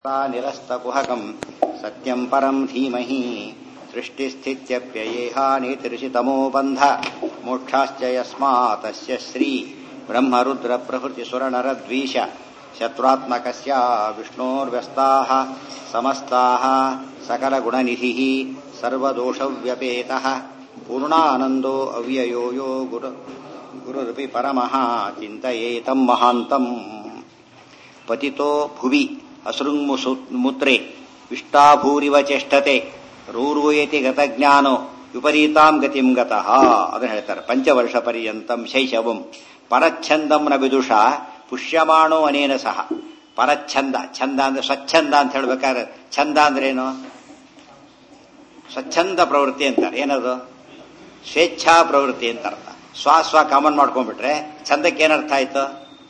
निरस्तकुहकम् सत्यम् परम् धीमहि सृष्टिस्थित्यप्ययेहानितिर्षितमो बन्ध मोक्षाश्च यस्मातस्य श्री ब्रह्मरुद्रप्रभृतिसुरनरद्वीष शत्रुत्मकस्य विष्णोर्व्यस्ताः समस्ताः सकलगुणनिधिः सर्वदोषव्यपेतः पूर्णानन्दो अव्ययो यो गुरुरपि परमः चिन्तयेतम् महान्तम् पतितो भुवि असृङ्मुत्रे विष्टाभूरिव चेष्टते ರೂರೂಯತಿ ಗತಜ್ಞಾನೋ ವಿಪರೀತಾಂ ಗತಿಂ ಗತಃ ಅದನ್ನು ಹೇಳ್ತಾರೆ. ಪಂಚವರ್ಷ ಪರ್ಯಂತಂ ಶೈಶವಂ ಪರಚ್ಛಂದಂ ನ ವಿದುಷ ಪುಷ್ಯಮಾಣೋ ಅನೇನ ಸಹ. ಪರಚ್ಛಂದ, ಛಂದ ಅಂದ್ರೆ ಸ್ವಚ್ಛಂದ ಅಂತ ಹೇಳ್ಬೇಕಾದ್ರೆ, ಛಂದ ಅಂದ್ರೇನು? ಸ್ವಚ್ಛಂದ ಪ್ರವೃತ್ತಿ ಅಂತಾರೆ. ಏನದು? ಸ್ವೇಚ್ಛಾ ಪ್ರವೃತ್ತಿ ಅಂತ ಅರ್ಥ. ಸ್ವ ಕಾಮನ್ ಮಾಡ್ಕೊಂಡ್ಬಿಟ್ರೆ ಛಂದಕ್ಕೆ ಏನರ್ಥ ಆಯ್ತು?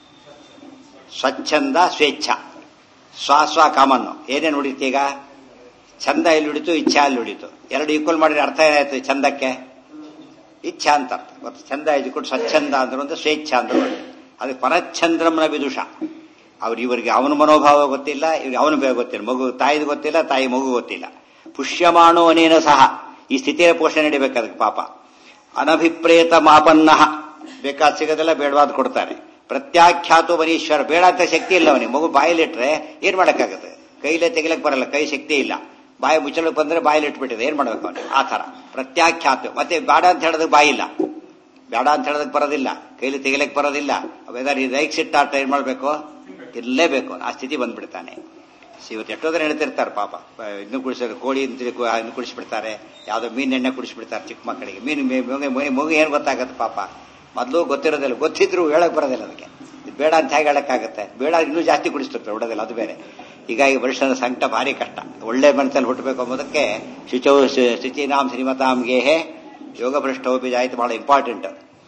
ಸ್ವಚ್ಛಂದ ಸ್ವೇಚ್ಛಾ. ಸ್ವ ಕಾಮನ್ನು ಏನೇನು ಉಳಿತು? ಈಗ ಛಂದ ಇಲ್ಲಿ ಉಳಿತು, ಇಚ್ಛಾ ಅಲ್ಲಿ ಉಳಿತು. ಎರಡು ಈಕ್ವಲ್ ಮಾಡಿದ್ರೆ ಅರ್ಥ ಏನಾಯ್ತು? ಛಂದಕ್ಕೆ ಇಚ್ಛಾ ಅಂತ ಅರ್ಥ. ಮತ್ತು ಛಂದ ಇದ್ಕೊಂಡು ಸ್ವಚ್ಛಂದ ಅಂದ್ರೆ ಒಂದು, ಸ್ವೇಚ್ಛಾ ಅಂದ್ರೆ ಅದು ಪರಚ್ಛಂದ್ರಮ್ನ ವಿದುಷ. ಇವರಿಗೆ ಅವನ ಮನೋಭಾವ ಗೊತ್ತಿಲ್ಲ, ಇವ್ರಿಗೆ ಅವನ ಗೊತ್ತಿಲ್ಲ. ಮಗು ತಾಯಿದು ಗೊತ್ತಿಲ್ಲ, ತಾಯಿ ಮಗು ಗೊತ್ತಿಲ್ಲ. ಪುಷ್ಯಮಾಣೋ ಅನೇನ ಸಹ. ಈ ಸ್ಥಿತಿಯ ಪೋಷಣೆ ನಡಿಬೇಕು ಅದಕ್ಕೆ ಪಾಪ. ಅನಭಿಪ್ರೇತ ಮಾಪನ್ನ, ಬೇಕಾದ ಸಿಗೋದೆಲ್ಲ ಬೇಡವಾದ ಕೊಡ್ತಾರೆ. ಪ್ರತ್ಯಾಖ್ಯಾತು ಮನೀಶ್ವರ, ಬೇಡ ಅಂತ ಶಕ್ತಿ ಇಲ್ಲ ಅವನಿಗೆ. ಮಗು ಬಾಯಲ್ಲಿಟ್ರೆ ಏನ್ ಮಾಡಕ್ಕಾಗತ್ತೆ? ಕೈಲೇ ತೆಗಿಲಕ್ ಬರಲ್ಲ, ಕೈ ಶಕ್ತಿ ಇಲ್ಲ. ಬಾಯಿ ಮುಚ್ಚಳಕ್ ಬಂದ್ರೆ ಬಾಯಲ್ಲಿ ಇಟ್ಬಿಟ್ಟಿದೆ, ಏನ್ ಮಾಡ್ಬೇಕು ಅವನಿಗೆ? ಆ ತರ ಪ್ರತ್ಯಾಖ್ಯಾತ. ಮತ್ತೆ ಬೇಡ ಅಂತ ಹೇಳೋದಕ್ಕೆ ಬಾಯಿ ಇಲ್ಲ, ಬೇಡ ಅಂತ ಹೇಳೋದಕ್ಕೆ ಬರೋದಿಲ್ಲ, ಕೈಲಿ ತೆಗಿಲಕ್ ಬರೋದಿಲ್ಲ. ಅವೆದಾರು ರೈಕ್ ಸಿಟ್ಟ ಆಟ ಏನ್ ಮಾಡ್ಬೇಕು? ಇರಲೇಬೇಕು. ಆ ಸ್ಥಿತಿ ಬಂದ್ಬಿಡ್ತಾನೆ. ಇವತ್ತು ಎಷ್ಟೋದ್ರೆ ಹೇಳ್ತಿರ್ತಾರೆ ಪಾಪ. ಇನ್ನು ಕುಡಿಸೋದು, ಕೋಳಿ ಇನ್ನು ಕುಡಿಸ್ಬಿಡ್ತಾರೆ, ಯಾವ್ದೋ ಮೀನೆಣ್ಣೆ ಕುಡಿಸ್ಬಿಡ್ತಾರೆ ಚಿಕ್ಕ ಮಕ್ಕಳಿಗೆ. ಮಗು ಏನ್ ಗೊತ್ತಾಗತ್ತೆ ಪಾಪ? ಮೊದಲು ಗೊತ್ತಿರೋದಿಲ್ಲ, ಗೊತ್ತಿದ್ರು ಹೇಳಕ್ ಬರೋದಿಲ್ಲ ಅದಕ್ಕೆ. ಬೇಡ ಅಂತ ಹೇಗೆ ಹೇಳಕ್ಕಾಗತ್ತೆ? ಬೇಡ ಇನ್ನೂ ಜಾಸ್ತಿ ಕುಡಿಸ್ತಿರ್ತಾರೆ, ಬಿಡೋದಿಲ್ಲ, ಅದು ಬೇರೆ. ಹೀಗಾಗಿ ವರ್ಷದ ಸಂಕಟ ಭಾರಿ ಕಷ್ಟ. ಒಳ್ಳೆ ಮನಸ್ಸಲ್ಲಿ ಹುಟ್ಟಬೇಕು ಎಂಬುದಕ್ಕೆ ಶುಚೀನಾಂ ಶ್ರೀಮತಾಂಗೇಹೇ ಯೋಗ ಭ್ರಷ್ಟೋಪಿ ಜಾಯಿತು ಬಹಳ ಇಂಪಾರ್ಟೆಂಟ್.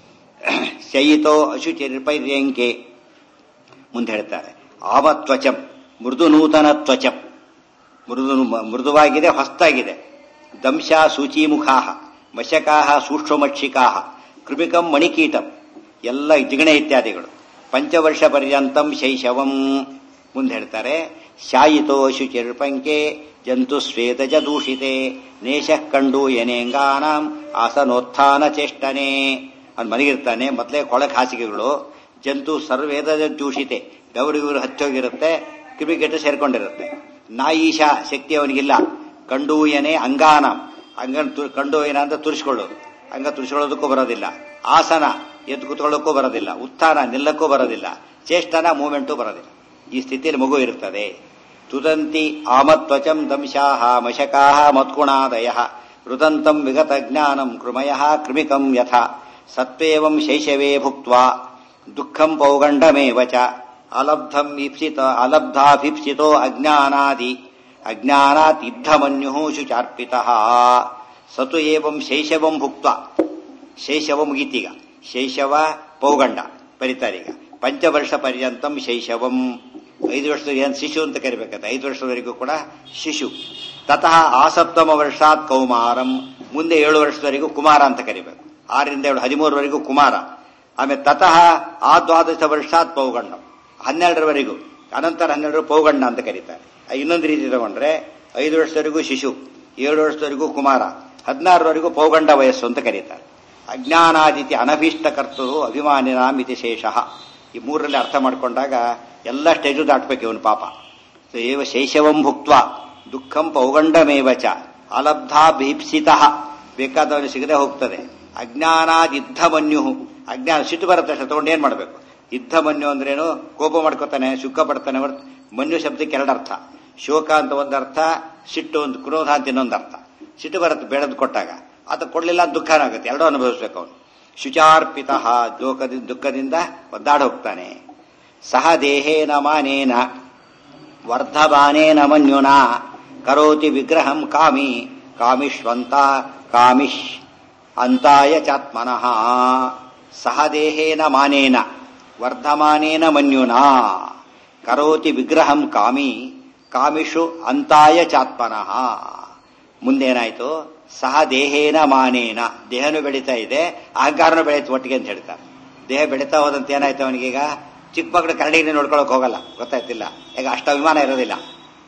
ಶಯಿತೋ ಅಶುಚಿರ್ಪೈರ್ಯಂಕೆ ಮುಂದೆ ಹೇಳ್ತಾರೆ. ಆಮತ್ವಚಂ ಮೃದು ನೂತನ ತ್ವಚಂ, ಮೃದುವಾಗಿದೆ, ಹೊಸ್ತಾಗಿದೆ. ದಂಶ ಸೂಚೀಮುಖಾ ಮಶಕಾ ಸೂಕ್ಷ್ಮಮಕ್ಷಿಕಾ ಕೃಮಿಕಂ ಮಣಿಕೀಟಂ, ಎಲ್ಲ ಜಿಗಣೆ ಇತ್ಯಾದಿಗಳು. ಪಂಚವರ್ಷ ಪರ್ಯಂತಂ ಶೈಶವಂ ಮುಂದೆ ಹೇಳ್ತಾರೆ. ಶಾಯಿತೋ ಶುಚಿರ್ಪಂಕೆ ಜಂತು ಶ್ವೇತಜ ದೂಷಿತೆ ನೇಷಃ ಕಂಡು ಯನೇಂಗಾನಾಂ ಆಸನೋತ್ಥಾನ ಚೇಷ್ಟನೆ. ಅವ್ನು ಮಲಗಿರ್ತಾನೆ, ಮೊದಲೇ ಕೊಳಕ್ ಹಾಸಿಗೆಗಳು, ಜಂತು ಸರ್ವೇದ ದೂಷಿತೆ, ಬೆವರಿಗೂರು ಹಚ್ಚೋಗಿರುತ್ತೆ, ಕಿವಿಗೆಟ್ಟು ಸೇರ್ಕೊಂಡಿರುತ್ತೆ. ನಾಯೀಶ ಶಕ್ತಿ ಅವನಿಗಿಲ್ಲ. ಕಂಡೂಯನೆ ಅಂಗಾನಾಂ, ಅಂಗನ ಕಂಡೂಯನ ಅಂತ ತುರಿಸ್ಕೊಳ್ಳೋದು, ಅಂಗ ತುರಿಸ್ಕೊಳ್ಳೋದಕ್ಕೂ ಬರೋದಿಲ್ಲ. ಆಸನ ಎದ್ದು ಕೂತ್ಕೊಳ್ಳೋಕ್ಕೂ ಬರೋದಿಲ್ಲ. ಉತ್ಥಾನ ನಿಲ್ಲಕ್ಕೂ ಬರೋದಿಲ್ಲ. ಚೇಷ್ಟನ ಮೂವ್ಮೆಂಟು ಬರೋದಿಲ್ಲ. ಈ ಸ್ಥಿತಿಯಲ್ಲಿ ಮಗು ಇರುತ್ತದೆ. ತುದಂತಿ ಆಮತ್ವಚಂ ದಂಶಾಹ ಮಶಕಾಹ ಮತ್ಕುಣಾದಯ ರುದಂತಂ ವಿಗತ ಜ್ಞಾನಂ ಕೃಮಯ ಕೃಮಿಕಂ ಯಥ ಸತ್ವೇವಂ ಶೈಶವೇ ಭುಕ್ತ್ವಾ ದುಃಖಂ ಪೌಗಂಡಮೇವ ಚ ಅಲಬ್ಧಾಭಿಪ್ಸಿತೋ ಅಜ್ಞಾನಾತ್ ಇದ್ಧಮನ್ಯುಃ ಶುಚಾರ್ಪಿತಃ ಸತು ಏವಂ ಶೈಶವಂ ಭುಕ್ತ್ವಾ. ಶೈಶವ ಮುಗೀತೀಗ, ಶೈಶವ ಪೌಗಂಡ ಬರೀತಾರೀಗ. ಪಂಚವರ್ಷ ಪರ್ಯಂತಂ ಶೈಶವಂ, 5 ವರ್ಷದ ಏನ್ ಶಿಶು ಅಂತ ಕರಿಬೇಕಂತ, 5 ವರ್ಷದವರೆಗೂ ಕೂಡ ಶಿಶು. ತತಃ ಆಸಪ್ತಮ ವರ್ಷಾತ್ ಕೌಮಾರಂ, ಮುಂದೆ 7 ವರ್ಷದವರೆಗೂ ಕುಮಾರ ಅಂತ ಕರಿಬೇಕು. 6ರಿಂದ 7 13ವರೆಗೂ ಕುಮಾರ. ಆಮೇಲೆ ತತಃ ಆ 12 ವರ್ಷಾತ್ ಪೌಗಂಡಂ, 12ರವರೆಗೂ, ಅನಂತರ 12 ಪೌಗಂಡ ಅಂತ ಕರೀತಾರೆ. ಇನ್ನೊಂದು ರೀತಿ ತಗೊಂಡ್ರೆ 5 ವರ್ಷದವರೆಗೂ ಶಿಶು, 7 ವರ್ಷದವರೆಗೂ ಕುಮಾರ, 16ರವರೆಗೂ ಪೌಗಂಡ ವಯಸ್ಸು ಅಂತ ಕರೀತಾರೆ. ಅಜ್ಞಾನಾದಿತಿ ಅನಭೀಷ್ಟ ಕರ್ತರು ಅಭಿಮಾನಿನಾಂ ಇತಿ ಶೇಷಃ. ಈ 3ರಲ್ಲಿ ಅರ್ಥ ಮಾಡ್ಕೊಂಡಾಗ ಎಲ್ಲ ಸ್ಟೇಜು ದಾಟ್ಬೇಕು ಇವನು ಪಾಪ. ಏವ ಶೈಶವಂ ಭುಕ್ತ್ವಾ ದುಃಖಂ ಪೌಗಂಡಮೇವ ಚ ಅಲಬ್ಧಾಭೀಪ್ಸಿತಃ, ಬೇಕಾದವನು ಸಿಗದೆ ಹೋಗ್ತದೆ. ಅಜ್ಞಾನಾದಿದ್ಧಮನ್ಯು, ಅಜ್ಞಾನ ಸಿಟ್ಟು ಬರುತ್ತೆ ತಗೊಂಡು ಏನ್ ಮಾಡಬೇಕು? ಇದ್ಧಮನ್ಯು ಅಂದ್ರೇನು? ಕೋಪ ಮಾಡ್ಕೋತಾನೆ, ಸುಖ ಪಡ್ತಾನೆ. ಮನ್ಯು ಶಬ್ದಕ್ಕೆ 2 ಅರ್ಥ. ಶೋಕ ಅಂತ ಒಂದರ್ಥ, ಸಿಟ್ಟು ಒಂದು, ಕ್ರೋಧ ಅಂತ ಇನ್ನೊಂದರ್ಥ. ಸಿಟ್ಟು ಬರುತ್ತೆ ಬೇಡದ್ ಕೊಟ್ಟಾಗ, ಆತ ಕೊಡ್ಲಿಲ್ಲ ದುಃಖನಾಗುತ್ತೆ, ಎರಡೂ ಅನುಭವಿಸ್ಬೇಕು ಅವನು. ಶುಚಾರ್ಪಿತಃ, ದುಃಖದಿಂದ ಒದ್ದಾಡಿ ಹೋಗ್ತಾನೆ. ಸಹ ದೇಹೇನ ಮಾನೇನ ವರ್ಧಮಾನೇನ ಮನ್ಯುನ ಕರೋತಿ ವಿಗ್ರಹಂ ಕಾಮಿ ಕಾಮಿಷ್ವಂತ ಕಾಮಿಷ್ ಅಂತಾಯ ಚಾತ್ಮನಃ. ಸಹ ದೇಹೇನ ಮಾನೇನ ವರ್ಧಮಾನೇನ ಮನ್ಯುನ ಕರೋತಿ ವಿಗ್ರಹಂ ಕಾಮಿ ಕಾಮಿಷು ಅಂತಾಯ ಚಾತ್ಮನಃ. ಮುಂದೇನಾಯ್ತು? ಸಹ ದೇಹೇನ ಮಾನೇನ, ದೇಹನು ಬೆಳೀತಾ ಇದೆ, ಅಹಂಕಾರನು ಬೆಳೆಯುತ್ತೆ ಒಟ್ಟಿಗೆ ಅಂತ ಹೇಳ್ತಾರೆ. ದೇಹ ಬೆಳೀತಾ ಹೋದಂತೆ ಏನಾಯ್ತು ಅವನಿಗೀಗ? ಚಿಕ್ಕ ಮಕ್ಕಳು ಕರಡಿಗೆ ನೋಡ್ಕೊಳಕ್ ಹೋಗಲ್ಲ, ಗೊತ್ತಾಯ್ತಿಲ್ಲ. ಈಗ ಅಷ್ಟು ಅಭಿಮಾನ ಇರೋದಿಲ್ಲ.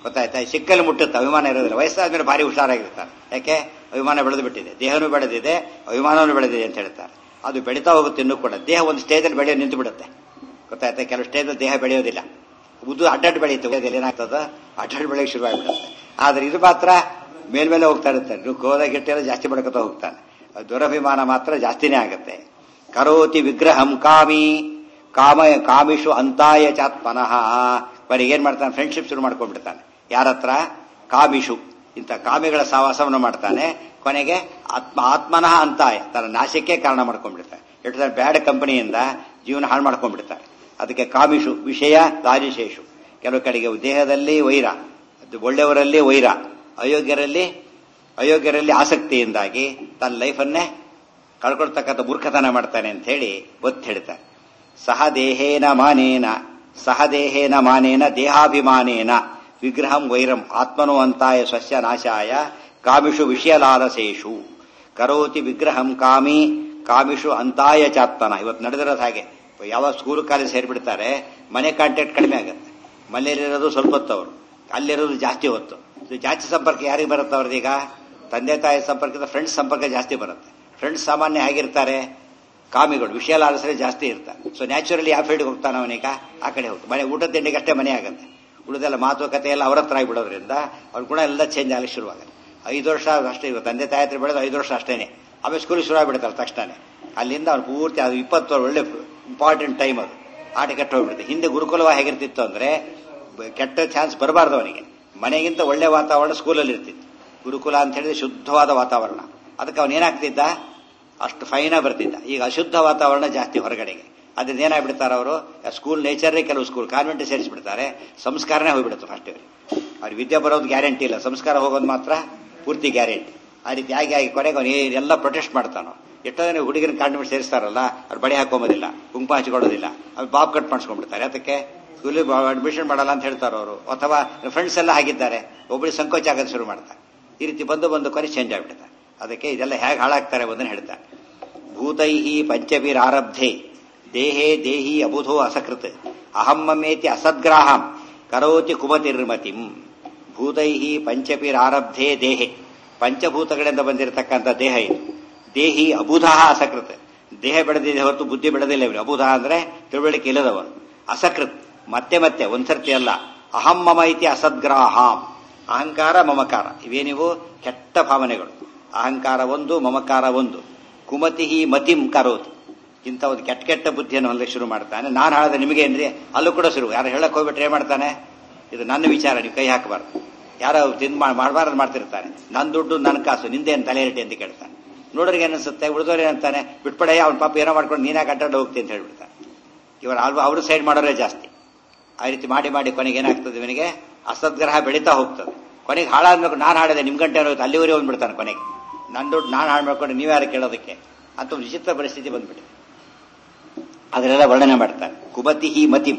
ಗೊತ್ತಾಯ್ತಾ? ಸಿಕ್ಕಲ್ಲಿ ಮುಟ್ಟುತ್ತೆ, ಅಭಿಮಾನ ಇರೋದಿಲ್ಲ. ವಯಸ್ಸಾದ್ಮೇಲೆ ಭಾರಿ ಹುಷಾರಾಗಿರ್ತಾರೆ. ಯಾಕೆ? ಅಭಿಮಾನ ಬೆಳೆದು ಬಿಟ್ಟಿದೆ, ದೇಹನೂ ಬೆಳೆದಿದೆ, ಅಭಿಮಾನವೂ ಬೆಳೆದಿದೆ ಅಂತ ಹೇಳ್ತಾರೆ. ಅದು ಬೆಳೀತಾ ಹೋಗುತ್ತೆ. ಇನ್ನೂ ಕೂಡ ದೇಹ ಒಂದು ಸ್ಟೇಜಲ್ಲಿ ಬೆಳೆಯೋ ನಿಂತು ಬಿಡುತ್ತೆ. ಗೊತ್ತಾಯ್ತಾ? ಕೆಲವು ಸ್ಟೇಜಲ್ಲಿ ದೇಹ ಬೆಳೆಯೋದಿಲ್ಲ, ಉದ್ದು ಅಡ್ಡಾಡ್ ಬೆಳೆಯುತ್ತೆ. ಏನಾಗ್ತದ? ಅಡ್ಡಾಡ್ ಬೆಳೆಯೋಕೆ ಶುರುವಾಗಿಬಿಡುತ್ತೆ. ಆದ್ರೆ ಇದು ಮಾತ್ರ ಮೇಲ್ಮೇಲೆ ಹೋಗ್ತಾ ಇರ್ತಾರೆ. ಗೋದಾಗಿಟ್ಟೆಲ್ಲ ಜಾಸ್ತಿ ಬೆಳಕತಾ ಹೋಗ್ತಾನೆ. ದುರಭಿಮಾನ ಮಾತ್ರ ಜಾಸ್ತಿನೇ ಆಗುತ್ತೆ. ಕರೋತಿ ವಿಗ್ರಹಂ ಕಾಮಿ ಕಾಮಿಷು ಅಂತಾಯ ಚಾತ್ಮನಃ. ಬರೀ ಏನ್ ಮಾಡ್ತಾನೆ? ಫ್ರೆಂಡ್ಶಿಪ್ ಶುರು ಮಾಡ್ಕೊಂಡ್ಬಿಡ್ತಾನೆ. ಯಾರತ್ರ? ಕಾಮಿಷು, ಇಂಥ ಕಾಮಿಗಳ ಸಹವಾಸವನ್ನು ಮಾಡ್ತಾನೆ. ಕೊನೆಗೆ ಆತ್ಮನಃ ಅಂತಾಯ, ತನ್ನ ನಾಶಕ್ಕೆ ಕಾರಣ ಮಾಡ್ಕೊಂಡ್ಬಿಡ್ತಾನೆ. ಎಷ್ಟು ಬ್ಯಾಡ್ ಕಂಪನಿಯಿಂದ ಜೀವನ ಹಾಳು ಮಾಡ್ಕೊಂಡ್ಬಿಡ್ತಾರೆ. ಅದಕ್ಕೆ ಕಾಮಿಷು ವಿಷಯ ದಾರಿಶೇಷು. ಕೆಲವು ಕಡೆಗೆ ದೇಹದಲ್ಲಿ ವೈರ, ಒಳ್ಳೆಯವರಲ್ಲಿ ವೈರ, ಅಯೋಗ್ಯರಲ್ಲಿ ಆಸಕ್ತಿಯಿಂದಾಗಿ ತನ್ನ ಲೈಫನ್ನೇ ಕಳ್ಕೊಳ್ತಕ್ಕಂಥ ಮೂರ್ಖತನ ಮಾಡ್ತಾನೆ ಅಂತ ಹೇಳಿ ಒತ್ತಿ ಹೇಳ್ತಾರೆ. ಸಹದೇಹೇನ ಮಾನೇನ ದೇಹಾಭಿಮಾನೇನ ವಿಗ್ರಹಂ ವೈರಂ ಆತ್ಮನೋ ಅಂತಾಯ ಸ್ವಸ್ಯ ನಾಶಾಯ ಕಾಮಿಷು ವಿಷಯಲಾಲಸೇಷು ಕರೋತಿ ವಿಗ್ರಹಂ ಕಾಮಿಷು ಅಂತಾಯ ಚಾತ್ಮನ. ಇವತ್ತು ನಡೆದಿರೋದು ಹಾಗೆ. ಯಾವ ಸ್ಕೂಲ್ ಕಾಲೇಜ್ ಸೇರಿಬಿಡ್ತಾರೆ, ಮನೆ ಕಾಂಟ್ಯಾಕ್ಟ್ ಕಡಿಮೆ ಆಗುತ್ತೆ. ಮನೆಯಲ್ಲಿರೋದು ಸ್ವಲ್ಪ ಹೊತ್ತು, ಅವರು ಅಲ್ಲಿರೋದು ಜಾಸ್ತಿ ಹೊತ್ತು. ಜಾಸ್ತಿ ಸಂಪರ್ಕ ಯಾರಿಗೆ ಬರುತ್ತೆ? ಅವ್ರದೀಗ ತಂದೆ ತಾಯಿ ಸಂಪರ್ಕದ ಫ್ರೆಂಡ್ಸ್ ಸಂಪರ್ಕ ಜಾಸ್ತಿ ಬರುತ್ತೆ. ಫ್ರೆಂಡ್ಸ್ ಸಾಮಾನ್ಯ ಹೇಗಿರ್ತಾರೆ? ಕಾಮಿಗಳು, ವಿಷಯ ಲಾಲಸರೆ ಜಾಸ್ತಿ ಇರ್ತಾರೆ. ಸೊ ನ್ಯಾಚುರಲಿ ಯಾವ ಫೀಲ್ಡ್ಗೆ ಹೋಗ್ತಾನೆ ಅವನೀಗ? ಆ ಕಡೆ ಹೋಗ್ತಾನೆ. ಮನೆ ಊಟ ತಿಂಡಿಗೆ ಅಷ್ಟೇ ಮನೆ ಆಗುತ್ತೆ. ಉಳಿದೆಲ್ಲ ಮಾತುಕತೆ ಎಲ್ಲ ಅವ್ರ ಹತ್ರ ಆಗಿಬಿಡೋದ್ರಿಂದ ಅವ್ರ ಗುಣ ಎಲ್ಲ ಚೇಂಜ್ ಆಗಲಿ ಶುರುವಾಗುತ್ತೆ. 5 ವರ್ಷ ಅಷ್ಟೇ, ಇವಾಗ ತಂದೆ ತಾಯಿ ಹತ್ರ ಬೆಳೆದು 5 ವರ್ಷ ಅಷ್ಟೇನೆ. ಆಮೇಲೆ ಸ್ಕೂಲಿಗೆ ಶುರು ಆಗಿಬಿಡ್ತಾರೆ ತಕ್ಷಣ. ಅಲ್ಲಿಂದ ಅವ್ನು ಪೂರ್ತಿ ಅದು 20 ವರ್ಷ ಒಳ್ಳೆ ಇಂಪಾರ್ಟೆಂಟ್ ಟೈಮ್. ಅದು ಆಟ ಕೆಟ್ಟ ಹೋಗ್ಬಿಡುತ್ತೆ. ಹಿಂದೆ ಗುರುಕುಲವ ಹೇಗಿರ್ತಿತ್ತು ಅಂದ್ರೆ ಕೆಟ್ಟ ಚಾನ್ಸ್ ಬರಬಾರ್ದು ಅವನಿಗೆ. ಮನೆಗಿಂತ ಒಳ್ಳೆ ವಾತಾವರಣ ಸ್ಕೂಲಲ್ಲಿ ಇರ್ತಿತ್ತು. ಗುರುಕುಲ ಅಂತ ಹೇಳಿದ್ರೆ ಶುದ್ಧವಾದ ವಾತಾವರಣ. ಅದಕ್ಕೆ ಅವನೇನಾಗ್ತಿದ್ದ? ಅಷ್ಟು ಫೈನಾಗಿ ಬರ್ತಿದ್ದ. ಈಗ ಅಶುದ್ಧ ವಾತಾವರಣ ಜಾಸ್ತಿ ಹೊರಗಡೆಗೆ. ಅದರಿಂದ ಏನಾಗ್ಬಿಡ್ತಾರೆ ಅವರು? ಸ್ಕೂಲ್ ನೇಚರೇ ಕೆಲವು ಸ್ಕೂಲ್ ಕಾನ್ವೆಂಟ್ ಸೇರಿಸ್ಬಿಡ್ತಾರೆ. ಸಂಸ್ಕಾರನೇ ಹೋಗ್ಬಿಡುತ್ತೆ ಫಸ್ಟ್. ಅವ್ರಿಗೆ ವಿದ್ಯೆ ಬರೋದು ಗ್ಯಾರಂಟಿ ಇಲ್ಲ, ಸಂಸ್ಕಾರ ಹೋಗೋದು ಮಾತ್ರ ಪೂರ್ತಿ ಗ್ಯಾರಂಟಿ. ಆ ರೀತಿ ಆಗಿ ಕೊನೆಗೆ ಅವನು ಎಲ್ಲ ಪ್ರೊಟೆಸ್ಟ್ ಮಾಡ್ತಾನೋ. ಎಷ್ಟೋ ಜನ ಹುಡುಗಿನ ಕಾನ್ವೆಂಟ್ ಸೇರಿಸ್ತಾರಲ್ಲ, ಅವ್ರು ಬಡಿ ಹಾಕೊಂಬೋದಿಲ್ಲ, ಕುಂಕುಮ ಹಚ್ಕೊಳ್ಳೋದಿಲ್ಲ, ಅವ್ರು ಬಾಬ್ ಕಟ್ ಮಾಡಿಸ್ಕೊಂಡ್ಬಿಡ್ತಾರೆ. ಅದಕ್ಕೆ ಸ್ಕೂಲಿಗೆ ಅಡ್ಮಿಷನ್ ಮಾಡಲ್ಲ ಅಂತ ಹೇಳ್ತಾರೆ ಅವರು. ಅಥವಾ ಫ್ರೆಂಡ್ಸ್ ಎಲ್ಲ ಆಗಿದ್ದಾರೆ, ಒಬ್ಬರಿಗೆ ಸಂಕೋಚ ಆಗೋದು ಶುರು ಮಾಡ್ತಾರೆ. ಈ ರೀತಿ ಬಂದು ಕೊನೆ ಚೇಂಜ್ ಆಗ್ಬಿಡ್ತಾರೆ. ಅದಕ್ಕೆ ಇದೆಲ್ಲ ಹೇಗೆ ಹಾಳಾಗ್ತಾರೆ ಒಂದನ್ನು ಹೇಳ್ತಾರೆ. ಭೂತೈಹಿ ಪಂಚಭಿರಾರಬ್ಧೆ ದೇಹೇ ದೇಹಿ ಅಬುಧೋ ಅಸಕೃತ್ ಅಹಮ್ಮಮೇತಿ ಅಸದ್ಗ್ರಾಹಂ ಕರೋತಿ ಕುಮತಿರ್ಮತಿಂ. ಭೂತೈಹಿ ಪಂಚಭಿರಾರಬ್ಧೆ ದೇಹೆ, ಪಂಚಭೂತಗಳಿಂದ ಬಂದಿರತಕ್ಕಂಥ ದೇಹ ಇದು. ದೇಹಿ ಅಬುಧ ಅಸಕೃತ್, ದೇಹ ಬೆಳೆದಿದೆ ಹೊರತು ಬುದ್ಧಿ ಬೆಳೆದಿಲ್ಲ ಇವರು. ಅಬುಧ ಅಂದ್ರೆ ತಿಳುವಳಿಕೆ ಇಲ್ಲದವನು. ಅಸಕೃತ್, ಮತ್ತೆ ಒಂದ್ಸರ್ತಿ ಅಲ್ಲ. ಅಹಂ ಮಮ ಇತಿ ಅಸದ್ಗ್ರಾಹಾಂ, ಅಹಂಕಾರ ಮಮಕಾರ ಇವೇನಿವು ಕೆಟ್ಟ ಭಾವನೆಗಳು. ಅಹಂಕಾರ ಒಂದು, ಮಮಕಾರ ಒಂದು. ಕುಮತಿ ಮತಿಂ ಕರೋತಿ, ಇಂಥ ಒಂದು ಕೆಟ್ಟ ಬುದ್ಧಿಯನ್ನು ಹೊಂದಕ್ಕೆ ಶುರು ಮಾಡ್ತಾನೆ. ನಾನು ಹೇಳಿದ್ರೆ ನಿಮಗೆ ಏನ್ರಿ? ಅಲ್ಲೂ ಕೂಡ ಶುರು. ಯಾರು ಹೇಳಕ್ ಹೋಗ್ಬಿಟ್ರೆ ಏನ್ ಮಾಡ್ತಾನೆ? ಇದು ನನ್ನ ವಿಚಾರ, ನೀವು ಕೈ ಹಾಕಬಾರ್ದು. ಯಾರೋ ಮಾಡಬಾರ್ದು ಮಾಡ್ತಿರ್ತಾನೆ. ನನ್ನ ದುಡ್ಡು ನನ್ನ ಕಾಸು, ನಿಂದೇನು ತಲೆರಟಿ ಅಂತ ಕೇಳ್ತಾನೆ. ನೋಡ್ರಿಗೆ ಏನಿಸುತ್ತೆ? ಉಳಿದವ್ರು ಏನಂತಾನೆ? ಬಿಟ್ಪಡೆ, ಅವ್ನ ಪಾಪ ಏನೋ ಮಾಡ್ಕೊಂಡು ನೀನಾಗ ಅಡ್ಡಾಡ ಹೋಗ್ತಿ ಅಂತ ಹೇಳ್ಬಿಡ್ತಾನೆ. ಇವರು ಅವರು ಸೈಡ್ ಮಾಡೋರೇ ಜಾಸ್ತಿ. ಆ ರೀತಿ ಮಾಡಿ ಕೊನೆಗೆ ಏನಾಗ್ತದೆ? ಇವನಿಗೆ ಅಸದ್ಗ್ರಹ ಬೆಳೀತಾ ಹೋಗ್ತದೆ. ಕೊನೆಗೆ ಹಾಳಾದ್ಮೇಲೆ ನಾನು ಹಾಡಿದೆ ನಿಮ್ ಗಂಟೆ ಅನ್ನೋದು ಅಲ್ಲಿವರೆಗೆ ಬಂದ್ಬಿಡ್ತಾನೆ. ಕೊನೆಗೆ ನನ್ನ ದುಡ್ಡು ನಾನು ಹಾಳು ಮಾಡ್ಕೊಂಡು ನೀವ್ಯಾರು ಕೇಳೋದಕ್ಕೆ ಅಂತ ಒಂದು ವಿಚಿತ್ರ ಪರಿಸ್ಥಿತಿ ಬಂದ್ಬಿಟ್ಟು ಅದನ್ನೆಲ್ಲ ವರ್ಣನೆ ಮಾಡ್ತಾನೆ. ಕುಮತಿ ಮತಿಂ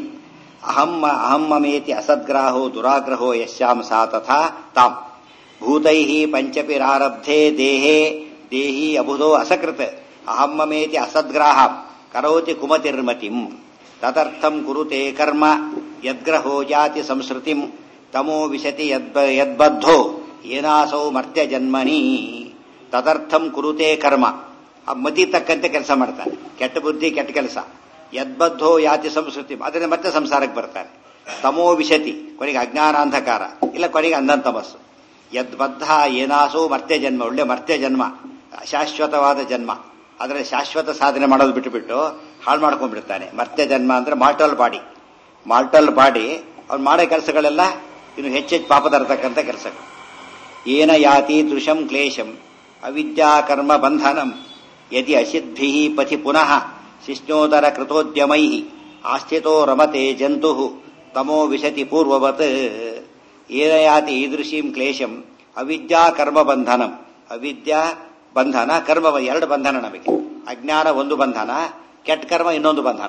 ಅಹಂ ಮಮೇತಿ ಅಸದ್ಗ್ರಾಹೋ ದುರಾಗ್ರಹೋ ಯಶ್ಯಾಂ ಸಾ ತಥಾ ತಾಂ ಭೂತೈ ಪಂಚಪಿರಾರಬ್ಧೆ ದೇಹೇ ದೇಹಿ ಅಬುಧೋ ಅಸಕೃತ್ ಅಹಂ ಮಮೇತಿ ಅಸದ್ಗ್ರಾಹ ಕರೋತಿ ಕುಮತಿರ್ಮತಿಂ ತದರ್ಥಂ ಕುರುತೆ ಕರ್ಮ ಯದ್ಗ್ರಹೋ ಜಾತಿ ಸಂಸ್ಕೃತಿಂ ತಮೋ ವಿಶತಿ ಯದ್ಬದ್ಧೋ ಏನಾಸೌ ಮರ್ತ್ಯ ಜನ್ಮನಿ. ತದರ್ಥಂ ಕುರುತೆ ಕರ್ಮ, ಆ ಮತಿ ತಕ್ಕಂತೆ ಕೆಲಸ ಮಾಡ್ತಾನೆ. ಕೆಟ್ಟ ಬುದ್ಧಿ, ಕೆಟ್ಟ ಕೆಲಸ. ಯದ್ಬದ್ಧೋ ಯಾತಿ ಸಂಸ್ಕೃತಿ, ಅದರಿಂದ ಮತ್ತೆ ಸಂಸಾರಕ್ಕೆ ಬರ್ತಾನೆ. ತಮೋ ವಿಶತಿ, ಕೊನೆಗೆ ಅಜ್ಞಾನ ಅಂಧಕಾರ, ಇಲ್ಲ ಕೊನೆಗೆ ಅಂಧನ್ ತಮಸ್ಸು. ಯದ್ಬದ್ಧ ಏನಾಸೋ ಮರ್ತ್ಯ ಜನ್ಮ, ಒಳ್ಳೆ ಮರ್ತ್ಯ ಜನ್ಮ, ಶಾಶ್ವತವಾದ ಜನ್ಮ. ಆದರೆ ಶಾಶ್ವತ ಸಾಧನೆ ಮಾಡೋದು ಬಿಟ್ಟುಬಿಟ್ಟು ಹಾಳು ಮಾಡ್ಕೊಂಡ್ಬಿಡ್ತಾನೆ. ಮರ್ತ್ಯ ಜನ್ಮ ಅಂದ್ರೆ ಮಾರ್ಟಲ್ ಬಾಡಿ ಅವ್ನು ಮಾಡೋ ಕೆಲಸಗಳೆಲ್ಲ ಇನ್ನು ಹೆಚ್ಚೆಚ್ಚು ಪಾಪ ತರತಕ್ಕಂಥ ಕೆಲಸಗಳು. ಏನ ಯಾತಿ ದೃಶಂ ಕ್ಲೇಶಂ ಅವಿದ್ಯಾ ಕರ್ಮ ಬಂಧನಂ ಯದಿ ಅಸಿದ್ಭಿ ಪಥಿ ಪುನಃ ಶಿಷ್ಣೋದರ ಕೃತೋದ್ಯಮೈ ಆಸ್ಥಿತೋ ರಮತೆ ಜಂತು ತಮೋ ವಿಶತಿ ಪೂರ್ವವತ್. ಏನ ಯಾತಿ ಈದೃಶೀಂ ಕ್ಲೇಶಂ ಅವಿದ್ಯಾ ಕರ್ಮ ಬಂಧನಂ. ಅವಿದ್ಯಾ ಬಂಧನ, ಕರ್ಮ ಎರಡು ಬಂಧನ ನಮಗೆ. ಅಜ್ಞಾನ ಒಂದು ಬಂಧನ, ಕೆಟ್ಟ ಕರ್ಮ ಇನ್ನೊಂದು ಬಂಧನ.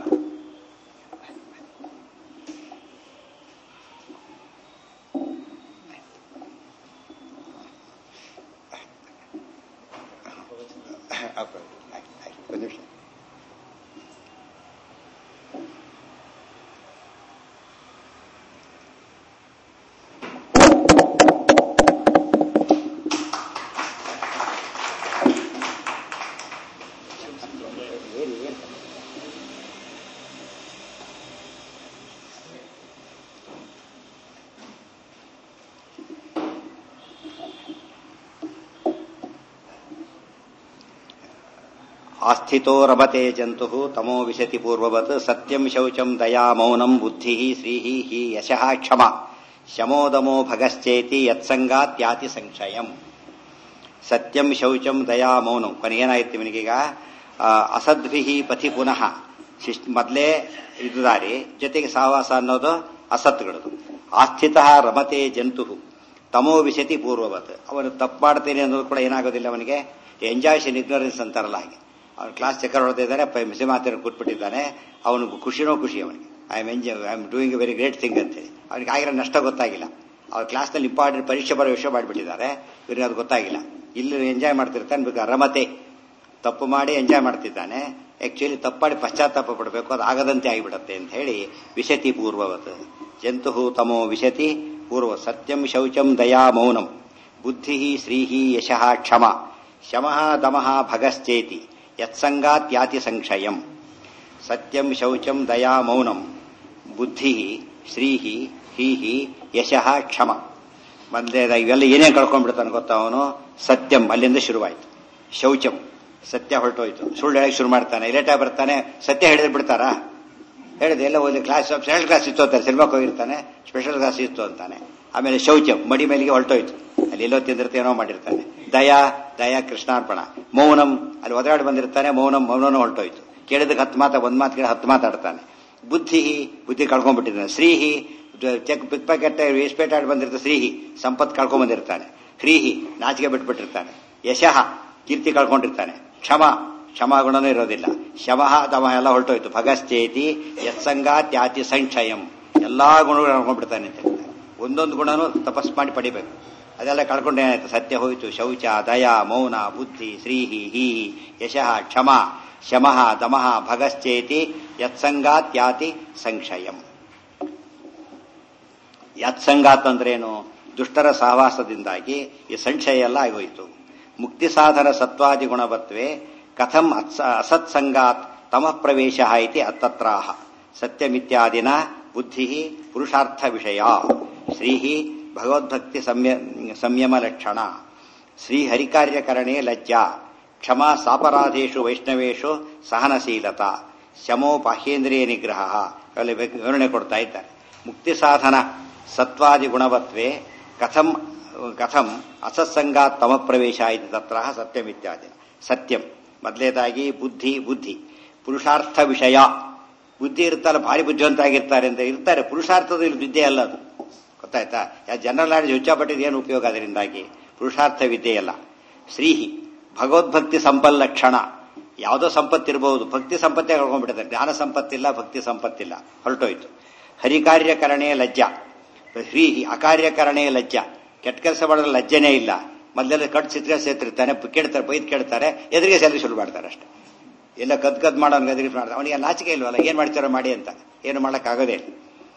ಒಂದು ನಿಮಿಷ. ಆಸ್ಥಿತೋ ರಮತೆ ಜಂತು ತಮೋ ವಿಶತಿ ಪೂರ್ವವತ್ ಸತ್ಯಂ ಶೌಚಂ ದಯಾ ಮೌನಂ ಬುದ್ಧಿ ಶ್ರೀಹಿ ಹಿ ಯಶಃ ಕ್ಷಮ ಶಮೋದಮೋ ಭಗಶ್ಚೇತಿ ಯತ್ಸಂಗಾತ್ ಯಾತಿ ಸಂಶಯಂ. ಸತ್ಯಂ ಶೌಚಂ ದಯಾ ಮೌನಂ. ಕೊನೆಗೇನಾಯ್ತು ಇವನಿಗೀಗ? ಅಸದ್ಭಿ ಪಥಿ ಪುನಃ ಮೊದಲೇ ಇದು ದಾರಿ, ಜೊತೆಗೆ ಸಹವಾಸ ಅನ್ನೋದು ಅಸತ್ಗಳದು. ಆಸ್ಥಿತ ರಮತೆ ಜಂತು ತಮೋ ವಿಶತಿ ಪೂರ್ವವತ್. ಅವನು ತಪ್ಪು ಮಾಡ್ತೇನೆ ಅನ್ನೋದು ಕೂಡ ಏನಾಗೋದಿಲ್ಲ ಅವನಿಗೆ. ಎಂಜಾಯ್ಸ್ ಇಗ್ನೋರೆನ್ಸ್ ಅಂತಾರಲ್ಲ ಹಾಗೆ. ಅವನು ಕ್ಲಾಸ್ ಚಕ್ಕರ್ ಹೊಡ್ತಾ ಇದ್ದಾನೆ, ಮಿಸಿ ಮಾತನ್ನು ಕೂತ್ಬಿಟ್ಟಿದ್ದಾನೆ, ಅವನು ಖುಷಿನೋ ಖುಷಿ ಅವನಿಗೆ. I am doing a very great thing ಅಂತೇಳಿ. ಅವನಿಗೆ ಆಗಿರೋ ನಷ್ಟ ಗೊತ್ತಾಗಿಲ್ಲ. ಅವ್ರ ಕ್ಲಾಸ್ನಲ್ಲಿ ಇಂಪಾರ್ಟೆಂಟ್ ಪರೀಕ್ಷೆ ಬರೋ ವಿಷಯ ಮಾಡಿಬಿಟ್ಟಿದ್ದಾರೆ, ಇವನಿಗೆ ಅದು ಗೊತ್ತಾಗಿಲ್ಲ. ಇಲ್ಲಿ ಎಂಜಾಯ್ ಮಾಡ್ತಿರ್ತಾನೆ, ಬೇಕು ರಮತೆ, ತಪ್ಪು ಮಾಡಿ ಎಂಜಾಯ್ ಮಾಡ್ತಿದ್ದಾನೆ. ಆಕ್ಚುಲಿ ತಪ್ಪು ಮಾಡಿ ಪಶ್ಚಾತ್ತಾಪ ಪಡಬೇಕು, ಅದು ಆಗದಂತೆ ಆಗಿಬಿಡತ್ತೆ ಅಂತ ಹೇಳಿ ವಿಶತಿ ಪೂರ್ವವತ್ ಜಂತು ತಮೋ ವಿಶತಿ ಪೂರ್ವ. ಸತ್ಯಂ ಶೌಚಂ ದಯಾ ಮೌನಂ ಬುದ್ಧಿ ಶ್ರೀಹಿ ಯಶಃ ಕ್ಷಮ ಶಮಃ ದಮಃ ಭಗಶ್ಚೇತಿ ಯತ್ಸಂಗಾತ್ ಯಾತಿ ಸಂಶಯಂ. ಸತ್ಯಂ ಶೌಚಂ ದಯಾ ಮೌನಂ ಬುದ್ಧಿ ಶ್ರೀಹಿ ಹೀಹಿ ಯಶಃ ಕ್ಷಮ. ಮೊದಲೇದಾಗಿ ಇವೆಲ್ಲ ಏನೇ ಕಳ್ಕೊಂಡ್ಬಿಡ್ತಾನೆ ಗೊತ್ತಾ ಅವನು? ಸತ್ಯಂ ಅಲ್ಲಿಂದ ಶುರುವಾಯಿತು. ಶೌಚಂ ಸತ್ಯ ಹೊರಟೋಯ್ತು, ಸುಳ್ಳು ಹೇಳಕ್ಕೆ ಶುರು ಮಾಡ್ತಾನೆ. ಲೇಟಾಗಿ ಬರ್ತಾನೆ, ಸತ್ಯ ಹೇಳಿದ್ರೆ ಬಿಡ್ತಾರಾ? ಹೇಳಿದೆ ಎಲ್ಲ ಓದಿ ಕ್ಲಾಸ್ ಸ್ಪೆಷಲ್ ಕ್ಲಾಸ್ ಇತ್ತು ಅಂತಾರೆ, ಸಿನಿಮಾಕ್ಕೆ ಹೋಗಿರ್ತಾನೆ, ಸ್ಪೆಷಲ್ ಕ್ಲಾಸ್ ಇತ್ತು ಅಂತಾನೆ. ಆಮೇಲೆ ಶೌಚಂ ಮಡಿ ಮೇಲಿಗೆ ಹೊರಟೋಯ್ತು, ಅಲ್ಲಿ ಎಲ್ಲೋ ತಿಂದಿರ್ತೇನೋ ಮಾಡಿರ್ತಾನೆ. ದಯಾ ದಯಾ ಕೃಷ್ಣಾರ್ಪಣ. ಮೌನಂ ಅಲ್ಲಿ ಒದರಾಡಿ ಬಂದಿರ್ತಾನೆ, ಮೌನನೂ ಹೊರಟೋಯ್ತು. ಕೇಳಿದಕ್ಕೆ 10 ಮಾತು, 1 ಮಾತು ಕೇಳಿ 10 ಮಾತಾಡ್ತಾನೆ. ಬುದ್ಧಿ ಕಳ್ಕೊಂಡ್ಬಿಟ್ಟಿದ್ದಾನೆ. ಶ್ರೀಹಿ ಚೆಕ್ ಪಿಕ್ ಪ್ಯಾಕೆಟ್ ವೇಸ್ಪೇಟ್ ಆಡಿ ಬಂದಿರ್ತಾನೆ, ಶ್ರೀಹಿ ಸಂಪತ್ತು ಕಳ್ಕೊಂಡ್ಬಂದಿರ್ತಾನೆ. ಹ್ರೀಹಿ ನಾಚಿಕೆ ಬಿಟ್ಬಿಟ್ಟಿರ್ತಾನೆ. ಯಶಃ ಕೀರ್ತಿ ಕಳ್ಕೊಂಡಿರ್ತಾನೆ. ಕ್ಷಮಾಗುಣನೂ ಇರೋದಿಲ್ಲ. ಶಮಃ ದಮಃ ಎಲ್ಲ ಹೊರಟೋಯ್ತು. ಭಗಶ್ಚೇತಿ ಯತ್ಸಂಗಾತ್ ಯಾತಿ ಸಂಶಯಂ. ಎಲ್ಲಾ ಗುಣಗಳು ಕಳ್ಕೊಂಡ್ಬಿಡ್ತಾನೆ ಅಂತ ಹೇಳ್ತಾರೆ. ಒಂದೊಂದು ಗುಣನೂ ತಪಸ್ ಮಾಡಿ ಪಡಿಬೇಕು. ಅದೆಲ್ಲ ಕಳ್ಕೊಂಡೆ ಏನಾಯ್ತು? ಸತ್ಯ ಹೋಯ್ತು. ಶೌಚ ದಯಾ ಮೌನ ಬುದ್ಧಿ ಶ್ರೀಹಿ ಹೀ ಯಶಃ ಕ್ಷಮ ಶಮಃ ದಮಃ ಭಗಶ್ಚೇತಿ ಯತ್ಸಂಗಾತ್ ಯಾತಿ ಸಂಶಯಂ. ಯತ್ಸಂಗಾತ್ ಅಂದ್ರೇನು? ದುಷ್ಟರ ಸಹವಾಸದಿಂದಾಗಿ ಈ ಸಂಶಯ ಎಲ್ಲ ಆಗೋಯ್ತು. ಮುಕ್ತಿ ಸಾಧನ ಸತ್ವಾದಿ ಗುಣವತ್ವೇ ಕಥಂ ಅಸತ್ಸಂಗಾತ್ ತಮಃ ಪ್ರವೇಶ ಇತಿ ಅತ್ತತ್ರಾಹ. ಸತ್ಯಮಿತ್ಯಾದಿನ ಬುದ್ಧಿ ಪುರುಷಾರ್ಥ ವಿಷಯ ಶ್ರೀಹಿ ಭಗವದ್ಭಕ್ತಿ ಸಂಯಮ ಲಕ್ಷಣ ಶ್ರೀಹರಿಕಾರ್ಯಕರಣೆ ಲಜ್ಜಾ ಕ್ಷಮಾ ಸಾಪರಾಧೇಶು ವೈಷ್ಣವೇಶು ಸಹನಶೀಲತಾ ಶಮೋ ಬಾಹ್ಯೇಂದ್ರಿಯ ನಿಗ್ರಹ ವಿವರಣೆ ಕೊಡ್ತಾ ಇದ್ದಾರೆ. ಮುಕ್ತಿ ಸಾಧನ ಸತ್ವಾದಿ ಗುಣವತ್ವೇ ಕಥಂ ಅಸತ್ಸಂಗಾತ್ ತಮ ಪ್ರವೇಶ ಇದು ತತ್ರ ಸತ್ಯಮಿತ್ಯಾದಿ. ಸತ್ಯಂ ಮೊದಲೇದಾಗಿ ಬುದ್ಧಿ ಪುರುಷಾರ್ಥ ವಿಷಯ. ಬುದ್ಧಿ ಇರ್ತಾರಲ್ಲ, ಭಾರಿ ಬುದ್ಧಿವಂತರಾಗಿರ್ತಾರೆ ಅಂತ ಇರ್ತಾರೆ. ಪುರುಷಾರ್ಥದ ವಿದ್ಯೆ ಅಲ್ಲ ಅದು, ಗೊತ್ತಾಯ್ತಾ? ಜನರಲ್ ನಾಲೆಜ್ ಹುಚ್ಚಾಪಟ್ಟಿದ್ದು ಏನು ಉಪಯೋಗ ಅದರಿಂದಾಗಿ? ಪುರುಷಾರ್ಥ ವಿದ್ಯೆಯಲ್ಲ. ಶ್ರೀಹಿ ಭಗವದ್ಭಕ್ತಿ ಸಂಪಲ್ಲಕ್ಷಣ. ಯಾವುದೋ ಸಂಪತ್ತಿರಬಹುದು, ಭಕ್ತಿ ಸಂಪತ್ತೇ ಕಳ್ಕೊಂಡ್ಬಿಟ್ಟಿದ್ದಾರೆ. ಜ್ಞಾನ ಸಂಪತ್ತಿಲ್ಲ, ಭಕ್ತಿ ಸಂಪತ್ತಿಲ್ಲ, ಹೊರಟೋಯ್ತು. ಹರಿಕಾರ್ಯಕರಣೆ ಲಜ್ಜಾ. ಹ್ರೀಹಿ ಅಕಾರ್ಯಕರಣೆ ಲಜ್ಜಾ. ಕೆಟ್ಟ ಕೆಲಸ ಮಾಡಿದ್ರೆ ಲಜ್ಜೆನೇ ಇಲ್ಲ. ಮೊದಲೆಲ್ಲ ಕಟ್ ಚಿತ್ರ ಸೇರ್ತಿರ್ತಾನೆ, ಕೇಳ್ತಾರೆ, ಬೈದ್ ಕೇಳ್ತಾರೆ, ಎದುರಿಗೆ ಸೆಲ್ರಿ ಶುರು ಮಾಡ್ತಾರೆ ಅಷ್ಟೇ. ಎಲ್ಲ ಕದ್ ಮಾಡೋನ್ಗೆ ಎದುರಿಗೆ ಮಾಡ್ತಾರೆ. ಅವನಿಗೆ ನಾಚಿಕೆ ಇಲ್ವಲ್ಲ, ಏನ್ ಮಾಡ್ತಾರೋ ಮಾಡಿ ಅಂತ. ಏನು ಮಾಡಕ್ಕಾಗೋದೇ ಇಲ್ಲ.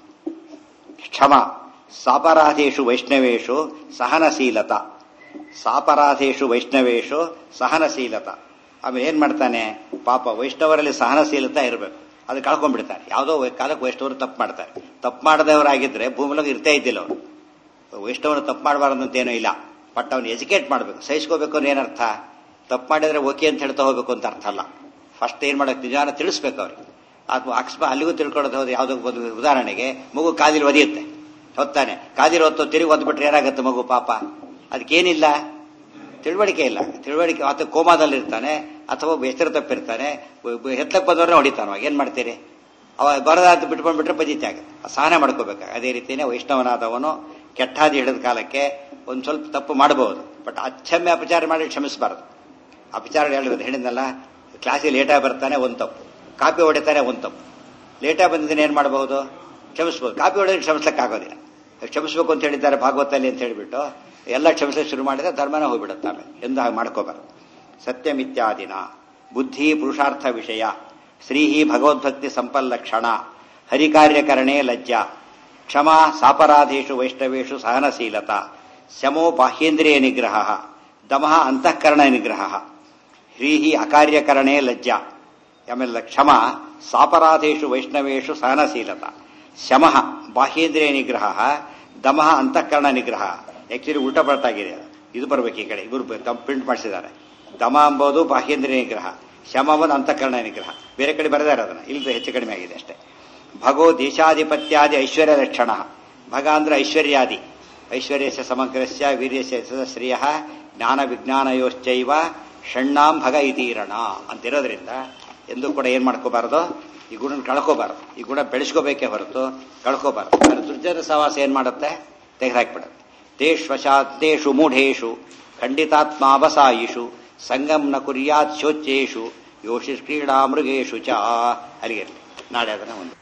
ಕ್ಷಮ ಸಾಪರಾಧೇಶು ವೈಷ್ಣವೇಶು ಸಹನಶೀಲತಾ. ಸಾಪರಾಧೇಶು ವೈಷ್ಣವೇಶು ಸಹನಶೀಲತಾ. ಆಮೇಲೆ ಏನ್ ಮಾಡ್ತಾನೆ ಪಾಪ, ವೈಷ್ಣವರಲ್ಲಿ ಸಹನಶೀಲತಾ ಇರಬೇಕು. ಅದು ಕಳ್ಕೊಂಡ್ಬಿಡ್ತಾರೆ. ಯಾವುದೋ ಕಾಲಕ್ಕೆ ವೈಷ್ಣವರು ತಪ್ಪು ಮಾಡ್ತಾರೆ. ತಪ್ಪು ಮಾಡದವರಾಗಿದ್ರೆ ಭೂಮಿಲೊಳಗೆ ಇರ್ತೇ ಇದ್ದಿಲ್ಲ ಅವರು. ವೈಷ್ಣವರು ತಪ್ಪು ಮಾಡಬಾರ್ದಂತೇನೂ ಇಲ್ಲ, ಬಟ್ ಅವ್ನು ಎಜುಕೇಟ್ ಮಾಡಬೇಕು, ಸಹಿಸ್ಕೋಬೇಕು ಅನ್ನೋ ಏನರ್ಥ? ತಪ್ಪು ಮಾಡಿದ್ರೆ ಓಕೆ ಅಂತ ಹೇಳ್ತಾ ಹೋಗ್ಬೇಕು ಅಂತ ಅರ್ಥ ಅಲ್ಲ. ಫಸ್ಟ್ ಏನ್ ಮಾಡೋಕೆ ನಿಜಾನ ತಿಳಿಸ್ಬೇಕು ಅವ್ರಿಗೆ. ಅಕಸ್ಮಾತ್ ಅಲ್ಲಿಗೂ ತಿಳ್ಕೊಳ್ಳೋದು ಹೋದ್ರೆ ಯಾವುದೋ ಉದಾಹರಣೆಗೆ ಮಗು ಕಾದಿಲ್ ಒದಿಯುತ್ತೆ, ಹೊತ್ತಾನೆ ಕಾದಿಲ್ ಹೊತ್ತು ತಿರುಗಿ ಒದ್ಬಿಟ್ರೆ ಏನಾಗುತ್ತೆ ಮಗು ಪಾಪ? ಅದಕ್ಕೇನಿಲ್ಲ, ತಿಳುವಳಿಕೆ ಇಲ್ಲ. ತಿಳುವಳಿಕೆ ಅಥವಾ ಕೋಮಾದಲ್ಲಿರ್ತಾನೆ, ಅಥವಾ ಎಚ್ಚರ ತಪ್ಪಿರ್ತಾನೆ, ಹೆತ್ತಕ್ಕೆ ಬಂದವ್ರನ್ನ ಹೊಡಿತಾನ. ಏನ್ ಮಾಡ್ತೀರಿ? ಅವ ಬರದಾತ ಬಿಟ್ಕೊಂಡ್ಬಿಟ್ರೆ ಪಜಿತಿ ಆಗುತ್ತೆ. ಸಹನೆ ಮಾಡ್ಕೋಬೇಕು. ಅದೇ ರೀತಿಯೇ ವೈಷ್ಣವನಾದವನು ಕೆಟ್ಟಾದಿ ಹಿಡಿದ ಕಾಲಕ್ಕೆ ಒಂದ್ ಸ್ವಲ್ಪ ತಪ್ಪು ಮಾಡಬಹುದು, ಬಟ್ ಅಕ್ಷಮ್ಯ ಅಪಚಾರ ಮಾಡಿ ಕ್ಷಮಿಸಬಾರದು. ಅಪಚಾರ ಹೇಳಿದ್ನಲ್ಲ, ಕ್ಲಾಸಿಗೆ ಲೇಟಾಗಿ ಬರ್ತಾನೆ ಒಂದ್ ತಪ್ಪು, ಕಾಪಿ ಹೊಡಿತಾನೆ ಒಂದ್ ತಪ್ಪು. ಲೇಟಾಗಿ ಬಂದಿದ್ದೇನೆ ಏನ್ ಮಾಡಬಹುದು? ಕ್ಷಮಿಸಬಹುದು. ಕಾಪಿ ಹೊಡೆದ್ರೆ ಕ್ಷಮಿಸಕ್ಕಾಗೋದಿಲ್ಲ. ಕ್ಷಮಿಸಬೇಕು ಅಂತ ಹೇಳಿದ್ದಾರೆ ಭಾಗವತಲ್ಲಿ ಅಂತ ಹೇಳಿಬಿಟ್ಟು ಎಲ್ಲ ಕ್ಷಮಿಸಕ್ಕೆ ಶುರು ಮಾಡಿದ್ರೆ ಧರ್ಮನ ಹೋಗ್ಬಿಡುತ್ತೆ. ಆಮೇಲೆ ಎಂದು ಹಾಗೆ ಮಾಡ್ಕೋಬಾರದು. ಸತ್ಯಮಿತ್ಯಾದಿನ ಬುದ್ಧಿ ಪುರುಷಾರ್ಥ ವಿಷಯ ಶ್ರೀಹಿ ಭಗವದ್ಭಕ್ತಿ ಸಂಪಲ್ಲಕ್ಷಣ ಹರಿಕಾರ್ಯಕರಣೆ ಲಜ್ಜಾ ಕ್ಷಮಾ ಸಾಪರಾಧೇಶು ವೈಷ್ಣವೇಶು ಸಹನಶೀಲತಾ ಶಮೋ ಬಾಹ್ಯೇಂದ್ರಿಯ ನಿಗ್ರಹ ದಮಃ ಅಂತಃಕರಣ ನಿಗ್ರಹ ಹ್ರೀಹಿ ಅಕಾರ್ಯಕರಣೆ ಲಜ್ಜಾ. ಆಮೇಲೆ ಕ್ಷಮ ಸಾಪರಾಧೇಶು ವೈಷ್ಣವೇಶು ಸಹನಶೀಲತಾ ಶಮಃ ಬಾಹ್ಯೇಂದ್ರಿಯ ನಿಗ್ರಹ ದಮಃ ಅಂತಃಕರಣ ನಿಗ್ರಹ. ಆಕ್ಚುಲಿ ಉಲ್ಟಾ ಪಲ್ಟಾಗಿದೆ. ಇದು ಬರ್ಬೇಕು ಈ ಕಡೆ. ಇವರು ಪ್ರಿಂಟ್ ಮಾಡಿಸಿದ್ದಾರೆ. ದಮ ಎಂಬುದು ಬಾಹ್ಯೇಂದ್ರಿಯ ನಿಗ್ರಹ, ಶಮವನ್ ಅಂತಃಕರಣ ನಿಗ್ರಹ. ಬೇರೆ ಕಡೆ ಬರೆದಾರೆ ಅದನ್ನ, ಇಲ್ಲಿ ಹೆಚ್ಚು ಕಡಿಮೆ ಆಗಿದೆ ಅಷ್ಟೇ. ಭಗೋ ದೇಶಾಧಿಪತ್ಯಾದಿ ಐಶ್ವರ್ಯ ಲಕ್ಷಣ. ಭಗ ಅಂದ್ರೆ ಐಶ್ವರ್ಯಾದಿ, ಐಶ್ವರ್ಯಸ್ಯ ಸಮಗ್ರಸ್ಯ ವೀರ್ಯಸ್ಯ ಶ್ರಿಯ ಜ್ಞಾನ ವಿಜ್ಞಾನಯೋಶ್ಚೈವ ಷಣ್ಣಾಂ ಭಗ ಇತೀರಣ ಅಂತಿರೋದ್ರಿಂದ ಎಂದೂ ಕೂಡ ಏನ್ ಮಾಡ್ಕೋಬಾರದು, ಈ ಗುಣ ಕಳ್ಕೋಬಾರದು. ಈ ಗುಣ ಬೆಳೆಸ್ಕೋಬೇಕೇ ಹೊರತು ಕಳ್ಕೋಬಾರದು. ದುರ್ಜನ ಸವಾಸ ಏನ್ ಮಾಡುತ್ತೆ, ತೆಗೆದಾಕ್ಬಿಡುತ್ತೆ. ತೇಷ್ವಶಾತ್ತೇಷು ಮೂಢೇಶು ಖಂಡಿತಾತ್ಮಾವಸಾಯಿಷು ಸಂಗಂ ನ ಕುರ್ಯಾತ್ ಶೋಚ್ಯೇಷು ಯೋಷಿ ಕ್ರೀಡಾ ಮೃಗೇಶು ಚ. ಅಲ್ಲಿಗೆ ನಾಳೆ ಅದನ್ನ ಒಂದು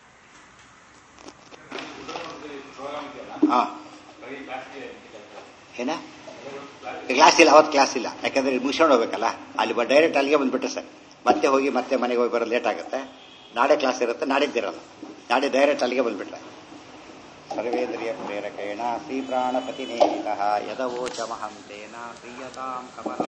ಏನ ಕ್ಲಾಸ್ ಇಲ್ಲ, ಅವತ್ತು ಕ್ಲಾಸ್ ಇಲ್ಲ. ಯಾಕಂದ್ರೆ ಮುಗಿಸ್ಕೊಂಡು ಹೋಗ್ಬೇಕಲ್ಲ, ಅಲ್ಲಿ ಡೈರೆಕ್ಟ್ ಅಲ್ಲಿಗೆ ಬಂದ್ಬಿಟ್ರೆ ಸರ್ ಮತ್ತೆ ಹೋಗಿ ಮತ್ತೆ ಮನೆಗೆ ಹೋಗಿ ಬರೋದು ಲೇಟ್ ಆಗುತ್ತೆ. ನಾಳೆ ಕ್ಲಾಸ್ ಇರುತ್ತೆ, ನಾಡಿದ್ದಿರಲ್ಲ. ನಾಳೆ ಡೈರೆಕ್ಟ್ ಅಲ್ಲಿಗೆ ಬಂದ್ಬಿಟ್ರೆ ಸರ್ವೇಂದ್ರಿಯ ಪ್ರೇರಕೇಣ ಶ್ರೀ ಪ್ರಾಣಪತಿನೇಹಿತಃ ಯದವೋಚಮಹಂ ತೇನ ಪ್ರೀಯತಾಂ ಕಮಲ